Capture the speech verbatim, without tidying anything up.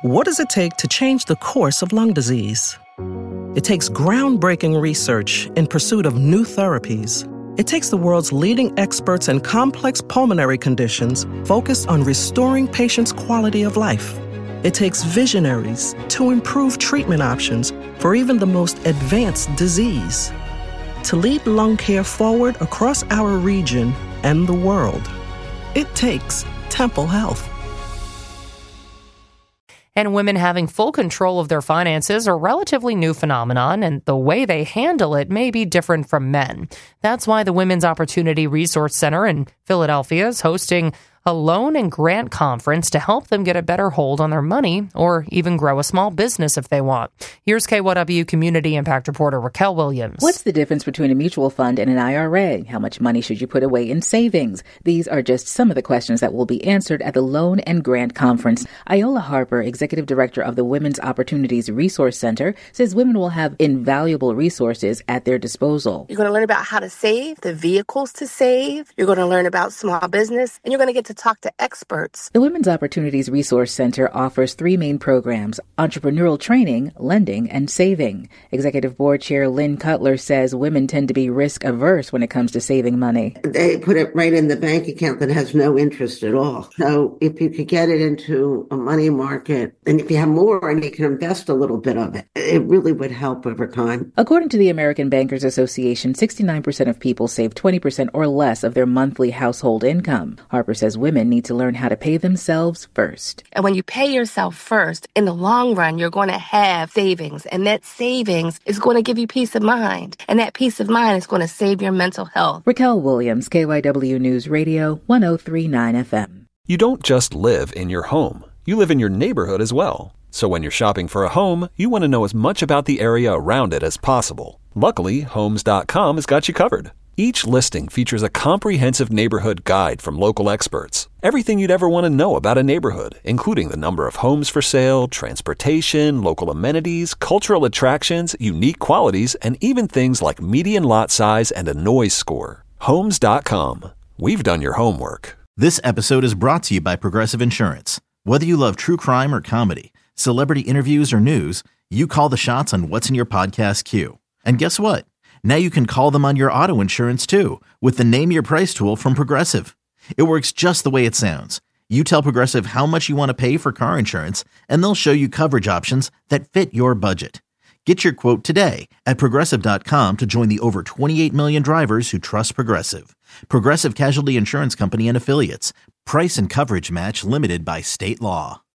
What does it take to change the course of lung disease? It takes groundbreaking research in pursuit of new therapies. It takes the world's leading experts in complex pulmonary conditions focused on restoring patients' quality of life. It takes visionaries to improve treatment options for even the most advanced disease. To lead lung care forward across our region and the world, it takes Temple Health. And women having full control of their finances are a relatively new phenomenon, and the way they handle it may be different from men. That's why the Women's Opportunity Resource Center in Philadelphia is hosting a loan and grant conference to help them get a better hold on their money or even grow a small business if they want. Here's K Y W Community Impact reporter Raquel Williams. What's the difference between a mutual fund and an I R A? How much money should you put away in savings? These are just some of the questions that will be answered at the Loan and Grant Conference. Iola Harper, Executive Director of the Women's Opportunities Resource Center, says women will have invaluable resources at their disposal. You're going to learn about how to save, the vehicles to save. You're going to learn about small business, and you're going to get to talk to experts. The Women's Opportunities Resource Center offers three main programs: entrepreneurial training, lending, and saving. Executive Board Chair Lynn Cutler says women tend to be risk-averse when it comes to saving money. They put it right in the bank account that has no interest at all. So if you could get it into a money market, and if you have more and you can invest a little bit of it, it really would help over time. According to the American Bankers Association, sixty-nine percent of people save twenty percent or less of their monthly household income. Harper says women need to learn how to pay themselves first. And when you pay yourself first, in the long run, you're going to have savings. And that savings is going to give you peace of mind. And that peace of mind is going to save your mental health. Raquel Williams, K Y W News Radio, one oh three point nine F M. You don't just live in your home. You live in your neighborhood as well. So when you're shopping for a home, you want to know as much about the area around it as possible. Luckily, Homes dot com has got you covered. Each listing features a comprehensive neighborhood guide from local experts. Everything you'd ever want to know about a neighborhood, including the number of homes for sale, transportation, local amenities, cultural attractions, unique qualities, and even things like median lot size and a noise score. Homes dot com. We've done your homework. This episode is brought to you by Progressive Insurance. Whether you love true crime or comedy, celebrity interviews or news, you call the shots on what's in your podcast queue. And guess what? Now you can call them on your auto insurance too with the Name Your Price tool from Progressive. It works just the way it sounds. You tell Progressive how much you want to pay for car insurance, and they'll show you coverage options that fit your budget. Get your quote today at Progressive dot com to join the over twenty-eight million drivers who trust Progressive. Progressive Casualty Insurance Company and Affiliates. Price and coverage match limited by state law.